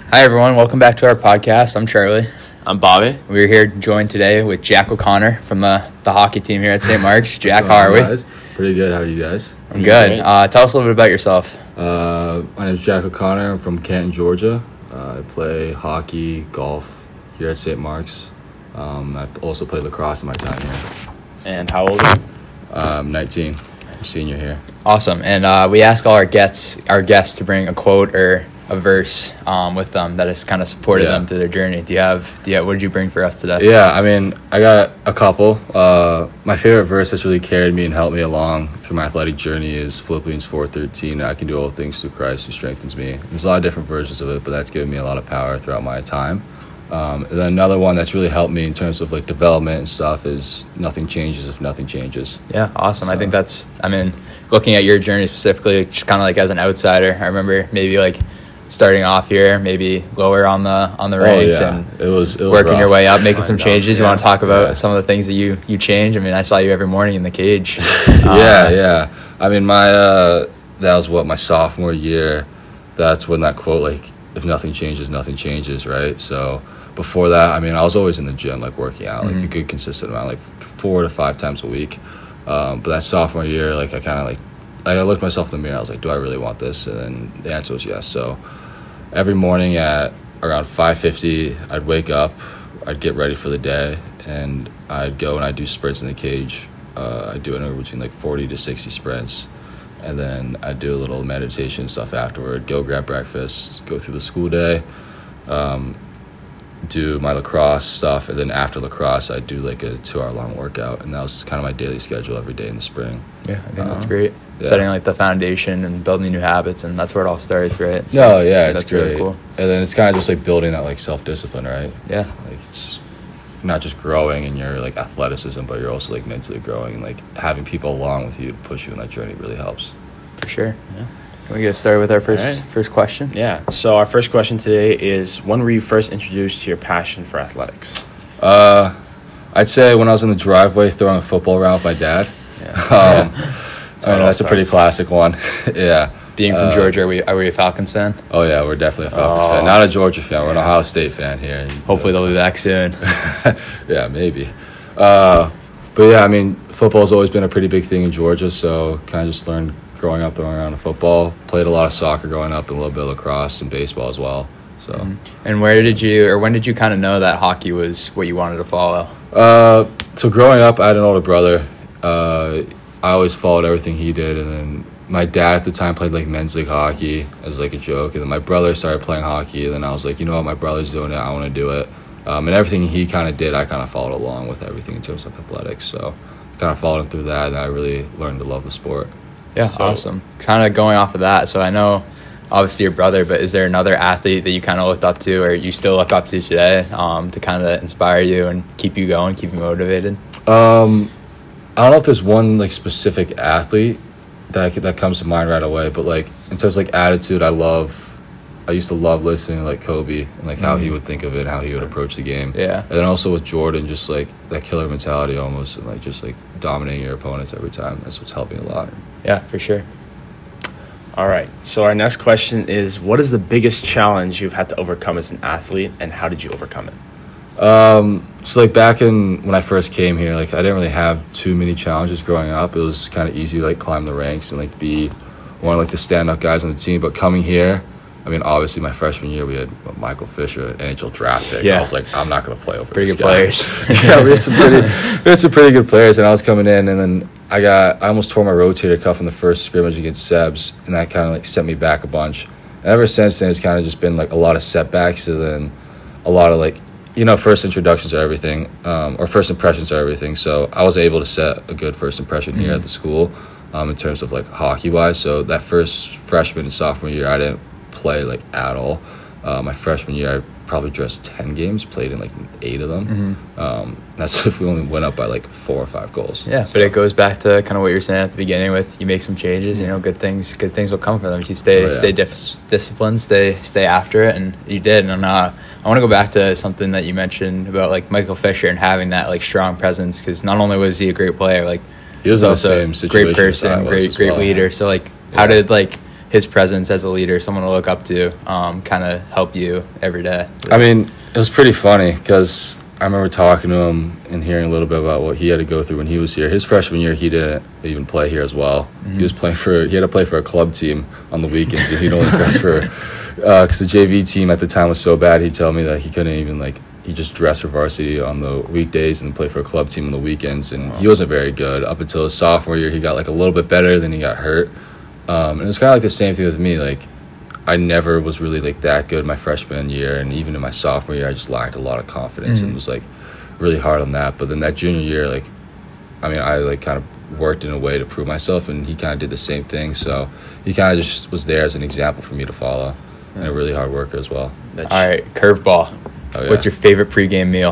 Hi, everyone. Welcome back to our podcast. I'm Charlie. I'm Bobby. We're here joined today with Jack O'Connor from the hockey team here at St. Mark's. Jack, how are we? Guys? Pretty good. How are you guys? I'm good. Tell us a little bit about yourself. My name is Jack O'Connor. I'm from Canton, Georgia. I play hockey, golf here at St. Mark's. I also play lacrosse in my time here. And how old are you? I'm 19. I'm senior here. Awesome. And we ask all our guests to bring a quote or a verse with them that has kind of supported them through their journey. What did you bring for us today? Yeah, I mean, I got a couple. My favorite verse that's really carried me and helped me along through my athletic journey is Philippians 4:13. I can do all things through Christ who strengthens me. There's a lot of different versions of it, but that's given me a lot of power throughout my time. And then another one that's really helped me in terms of like development and stuff is nothing changes if nothing changes. Yeah, awesome. So, I think looking at your journey specifically, just kind of like as an outsider, I remember maybe like starting off here, maybe lower on the ranks, and it was working rough. Your way up, making some changes. You want to talk about some of the things that you change? I mean, I saw you every morning in the cage. Yeah. I mean, that was my sophomore year. That's when that quote, like, if nothing changes, nothing changes, right? So before that, I mean, I was always in the gym, like working out, like a good consistent amount, like 4 to 5 times a week. But that sophomore year, like I kind of I looked myself in the mirror. I was like, do I really want this? And then the answer was yes. So every morning at around 5:50, I'd wake up, I'd get ready for the day, and I'd go and I'd do sprints in the cage. I'd do anywhere between like 40 to 60 sprints. And then I'd do a little meditation stuff afterward, go grab breakfast, go through the school day, do my lacrosse stuff, and then after lacrosse, I'd do like a 2-hour-long workout, and that was kind of my daily schedule every day in the spring. Yeah, I think that's great. Yeah. Setting like the foundation and building new habits, and that's where it all starts, right? So, it's that's great. Really cool. And then it's kind of just like building that like self-discipline, right? Yeah. Like it's not just growing in your like athleticism, but you're also like mentally growing, and like having people along with you to push you in that journey really helps. For sure. Yeah. Can we get started with our first question? Yeah. So our first question today is, when were you first introduced to your passion for athletics? I'd say when I was in the driveway throwing a football around with my dad. Yeah. That's a pretty classic one. Yeah. Being from Georgia, are we a Falcons fan? Oh, yeah, we're definitely a Falcons fan. Not a Georgia fan. We're an Ohio State fan here. Hopefully they'll be back soon. Yeah, maybe. But, yeah, I mean, football's always been a pretty big thing in Georgia, so kind of just learned growing up throwing around a football. Played a lot of soccer growing up and a little bit of lacrosse and baseball as well. So. And when did you kind of know that hockey was what you wanted to follow? So growing up, I had an older brother. I always followed everything he did, and then my dad at the time played like men's league hockey as like a joke, and then my brother started playing hockey, and then I was like, you know what, my brother's doing it, I want to do it. And everything he kind of did, I kind of followed along with everything in terms of athletics. So kind of followed him through that, and I really learned to love the sport. Yeah, awesome. Kind of going off of that, so I know obviously your brother, but is there another athlete that you kind of looked up to or you still look up to today to kind of inspire you and keep you going, keep you motivated? I don't know if there's one like specific athlete that comes to mind right away, but like in terms of like attitude, I used to love listening to like Kobe and like how he would think of it, how he would approach the game. Yeah. And then also with Jordan, just like that killer mentality almost, and like just like dominating your opponents every time. That's what's helped me a lot. Yeah, for sure. All right. So our next question is, what is the biggest challenge you've had to overcome as an athlete, and how did you overcome it? So like back when I first came here, like I didn't really have too many challenges growing up. It was kind of easy to like climb the ranks and like be one of like the stand-up guys on the team. But coming here, I mean, obviously my freshman year we had Michael Fisher, an NHL draft pick. Yeah. I was like, I'm not going to play over pretty this good guy. Players. Yeah, we had some pretty good players, and I was coming in, and then I almost tore my rotator cuff in the first scrimmage against Sebs, and that kind of like set me back a bunch. And ever since then, it's kind of just been like a lot of setbacks, and then a lot of like, first introductions are everything, or first impressions are everything. So I was able to set a good first impression here at the school in terms of like hockey-wise. So that first freshman and sophomore year, I didn't play like at all. My freshman year, I probably dressed 10 games, played in like 8 of them. That's if we only went up by like 4 or 5 goals. Yeah, so. But it goes back to kind of what you were saying at the beginning with you make some changes, good things will come from them. If you stay disciplined, stay after it, and you did. And I want to go back to something that you mentioned about like Michael Fisher and having that like strong presence, because not only was he a great player, like he was also a great person, great leader. So like, how did like his presence as a leader, someone to look up to, kind of help you every day? I mean, it was pretty funny because I remember talking to him and hearing a little bit about what he had to go through when he was here. His freshman year, he didn't even play here as well. Mm-hmm. He had to play for a club team on the weekends, and he'd only dress for because the JV team at the time was so bad. He'd tell me that he couldn't even he just dressed for varsity on the weekdays and played for a club team on the weekends, and he wasn't very good up until his sophomore year. He got a little bit better, then he got hurt, and it was kind of the same thing with me. I never was really that good my freshman year, and even in my sophomore year, I just lacked a lot of confidence and was really hard on that. But then that junior year, I kind of worked in a way to prove myself, and he kind of did the same thing. So he kind of just was there as an example for me to follow, and a really hard worker as well. All right, curveball. Oh, yeah. What's your favorite pregame meal?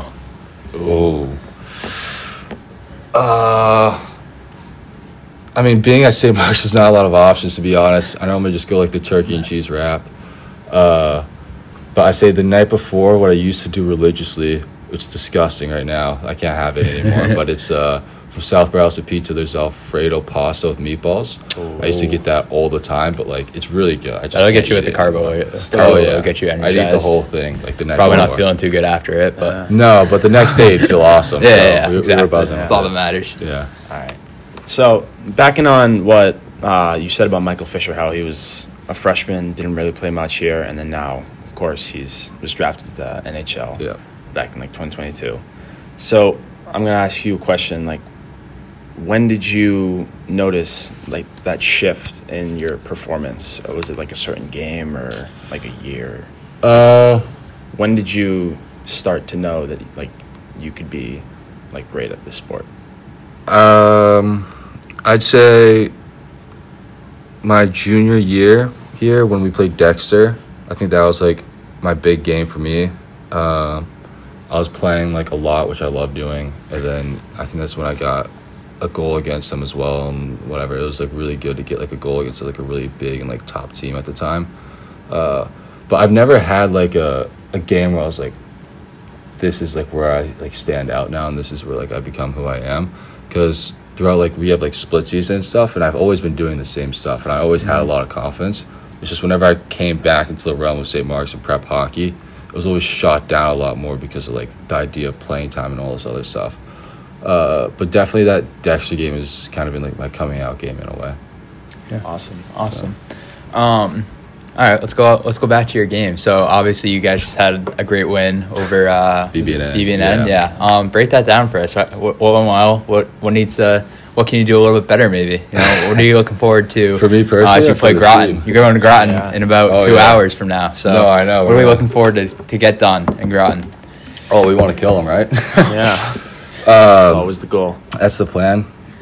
Being at St. Mark's, there's not a lot of options, to be honest. I normally just go the turkey and cheese wrap. But I say the night before, what I used to do religiously, which is disgusting right now. I can't have it anymore. But it's from South Browse Pizza, there's Alfredo pasta with meatballs. Oh. I used to get that all the time, but it's really good. That'll get you with the carbo. It'll get you energized. I'd eat the whole thing the night Probably before. Not feeling too good after it, but no, but the next day it'd feel awesome. Yeah, we exactly. were buzzing. That's all that matters. Yeah. All right. So backing on what you said about Michael Fisher, how he was a freshman, didn't really play much here, and then now, of course, was drafted to the NHL back in 2022. So I'm gonna ask you a question: when did you notice that shift in your performance? Or was it a certain game or a year? When did you start to know that you could be great at this sport? I'd say my junior year here when we played Dexter. I think that was my big game for me. I was playing a lot, which I love doing, and then I think that's when I got a goal against them as well, and whatever. It was really good to get a goal against a really big and top team at the time. But I've never had a game where I was this is where I stand out now, and this is where I become who I am. Because throughout we have split season and stuff, and I've always been doing the same stuff, and I always had a lot of confidence. It's just whenever I came back into the realm of St. Mark's and prep hockey, it was always shot down a lot more because of the idea of playing time and all this other stuff. But definitely that Dexter game has kind of been my coming out game in a way. Yeah. Awesome. All right, let's go back to your game. So obviously you guys just had a great win over BB&N. Yeah. Break that down for us. What went well? What can you do a little bit better maybe? What are you looking forward to? For me personally, you play Groton. You're going to Groton in about 2 hours from now. So no, I know. What are we looking forward to get done in Groton? Oh, we want to kill them, right? Yeah. That's always the goal. That's the plan.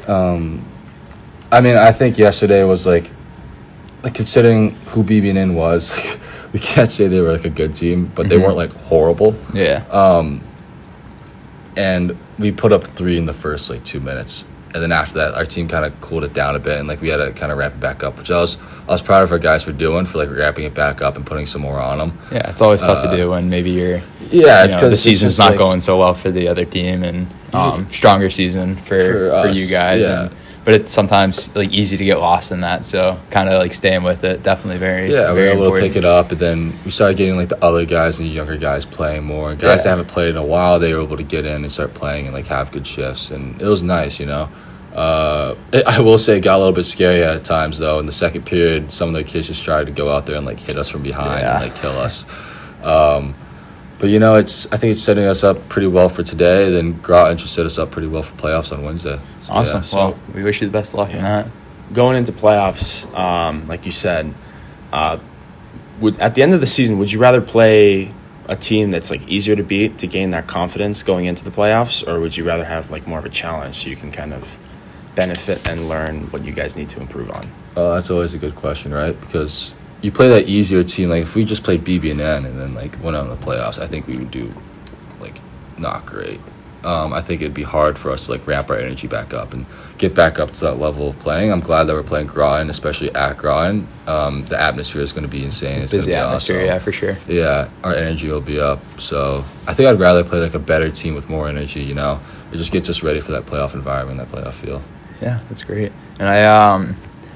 I think yesterday was considering who BB&N was, we can't say they were a good team, but they weren't horrible. Yeah. And we put up 3 in the first 2 minutes, and then after that, our team kind of cooled it down a bit, and we had to kind of ramp it back up, which I was proud of our guys for doing, for ramping it back up and putting some more on them. Yeah, it's always tough to do when maybe you're. Yeah, it's because the season's not going so well for the other team, and stronger season for you guys. Yeah. But it's sometimes easy to get lost in that, so kind of staying with it, definitely very we were able important. to pick it up, and then we started getting the other guys and the younger guys playing more. And guys that haven't played in a while, they were able to get in and start playing and have good shifts, and it was nice, I will say it got a little bit scary at times though. In the second period, some of the kids just tried to go out there and hit us from behind and kill us. But I think it's setting us up pretty well for today. Then Groton should set us up pretty well for playoffs on Wednesday. So, awesome. Well, we wish you the best of luck in that. Going into playoffs, like you said, at the end of the season, would you rather play a team that's easier to beat to gain that confidence going into the playoffs, or would you rather have more of a challenge so you can kind of benefit and learn what you guys need to improve on? That's always a good question, right? Because you play that easier team. If we just played BB&N and then went on the playoffs, I think we would do not great. I think it'd be hard for us to ramp our energy back up and get back up to that level of playing. I'm glad that we're playing Groton, especially at Groton. The atmosphere is going to be insane. It's busy gonna be atmosphere, awesome. Yeah, for sure. Yeah, our energy will be up. So I think I'd rather play a better team with more energy. It just gets us ready for that playoff environment, that playoff feel. Yeah, that's great. And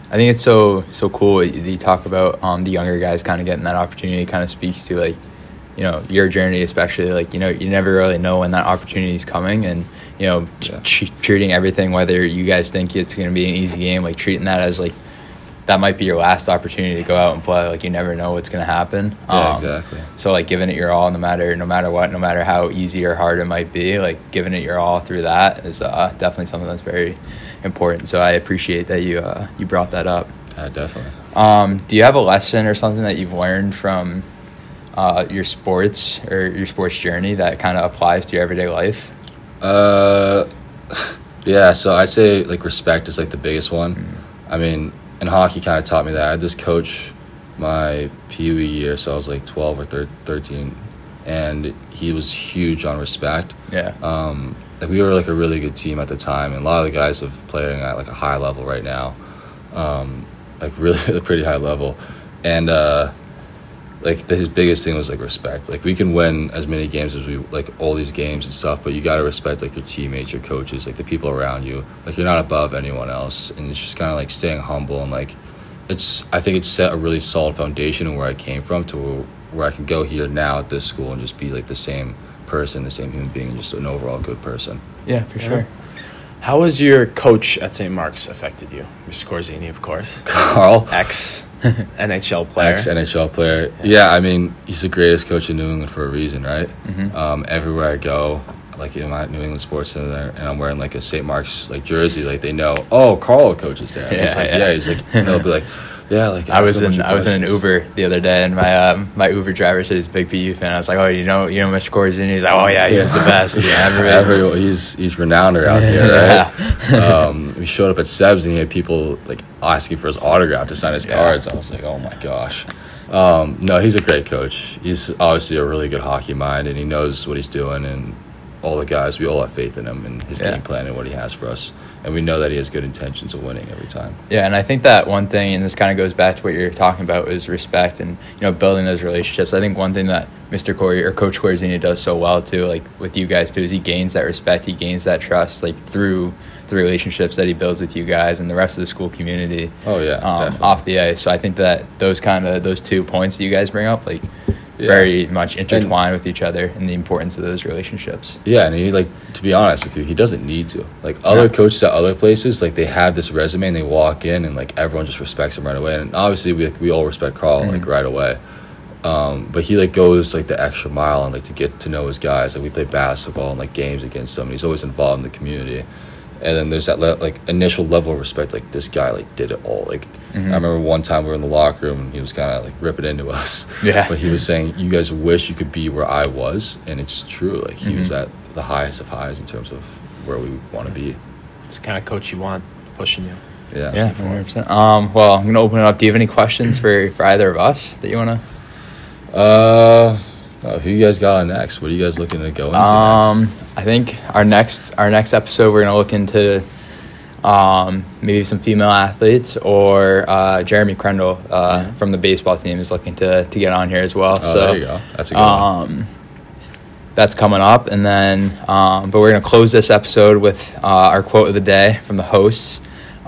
I think it's so cool that you talk about the younger guys kind of getting that opportunity. It kind of speaks to, like, you know, your journey, especially, like, you know, you never really know when that opportunity is coming, and, you know, treating everything, whether you guys think it's going to be an easy game, like treating that as like that might be your last opportunity to go out and play. Like, you never know what's going to happen. Yeah, exactly. So, like, giving it your all, no matter what, no matter how easy or hard it might be, like, giving it your all through that is definitely something that's very important. So I appreciate that you brought that up. Yeah, definitely. Do you have a lesson or something that you've learned from your sports or your sports journey that kind of applies to your everyday life? Yeah, so I'd say, like, respect is, like, the biggest one. Mm-hmm. I mean, and hockey kind of taught me that. I had this coach my Pee Wee year, so I was like 12 or 13, and he was huge on respect. Yeah. Like, we were like a really good team at the time, and a lot of the guys have playing at like a high level right now, like really a pretty high level, and like his biggest thing was like respect. Like, we can win as many games as we like, all these games and stuff, but you got to respect like your teammates, your coaches, like the people around you. Like, you're not above anyone else, and it's just kind of like staying humble, and like I think it's set a really solid foundation of where I came from to where I can go here now at this school and just be like the same person, the same human being, just an overall good person. Yeah, for sure. How has your coach at St. Mark's affected you? Mr. Corzini, of course. Carl. Ex-NHL player. Ex-NHL player. Yeah, I mean, he's the greatest coach in New England for a reason, right? Mm-hmm. Everywhere I go, like in my New England Sports Center, and I'm wearing like a St. Mark's like jersey, like they know, oh, Carl coaches there. He's like, he's like, and they'll be like, yeah, like I was in an Uber the other day, and my Uber driver said he's a big BU fan. I was like, oh, you know Mr. Corzini? He's like, oh yeah, he's the best. Yeah, he's renowned out here, right? Yeah. We showed up at Seb's, and he had people like asking for his autograph to sign his cards. I was like, oh my gosh. No, he's a great coach. He's obviously a really good hockey mind, and he knows what he's doing, and all the guys, we all have faith in him and his game plan and what he has for us. And we know that he has good intentions of winning every time. Yeah, and I think that one thing, and this kind of goes back to what you're talking about, is respect and, you know, building those relationships. I think one thing that Mr. Corey or Coach Corzini does so well too, like with you guys too, is he gains that respect, he gains that trust, like through the relationships that he builds with you guys and the rest of the school community. Oh yeah, off the ice. So I think that those 2 points that you guys bring up, like, very much intertwined with each other, and the importance of those relationships. Yeah, and he, like, to be honest with you, he doesn't need to. Like, other coaches at other places, like, they have this resume and they walk in and like everyone just respects him right away. And obviously we all respect Carl like right away. But he like goes like the extra mile and like to get to know his guys. Like, we play basketball and like games against them, and he's always involved in the community. And then there's that like initial level of respect, like this guy like did it all. Like, I remember one time we were in the locker room and he was kind of like ripping into us. Yeah. But he was saying, you guys wish you could be where I was, and it's true. Like, he was at the highest of highs in terms of where we want to be. It's the kind of coach you want, pushing you. Yeah, 100%. Well, I'm gonna open it up. Do you have any questions for either of us that you wanna? Who you guys got on next? What are you guys looking to go into next? I think our next episode, we're going to look into maybe some female athletes, or Jeremy Crendel from the baseball team is looking to get on here as well. Oh, so there you go. That's a good one. That's coming up. And then, but we're going to close this episode with our quote of the day from the hosts.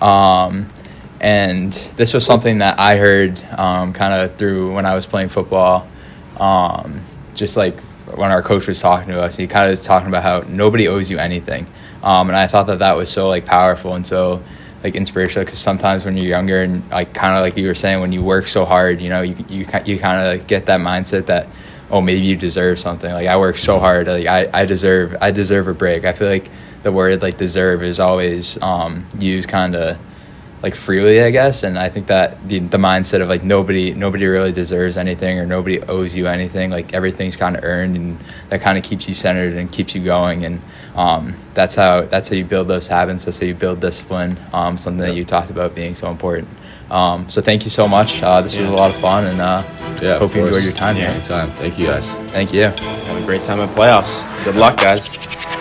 And this was something that I heard kind of through when I was playing football. Just like when our coach was talking to us, he kind of was talking about how nobody owes you anything. And I thought that was so like powerful and so like inspirational, because sometimes when you're younger and like kind of like you were saying, when you work so hard, you know, you kind of get that mindset that, oh, maybe you deserve something. Like, I work so hard, like I deserve a break. I feel like the word like deserve is always used kind of like freely, I guess, and I think that the mindset of like nobody really deserves anything, or nobody owes you anything, like everything's kind of earned, and that kind of keeps you centered and keeps you going, and that's how you build those habits. That's how you build discipline. Something that you talked about being so important. So thank you so much. This was a lot of fun, and hope you enjoyed your time here. Anytime. Thank you guys. Thank you. Have a great time at playoffs. Good luck, guys.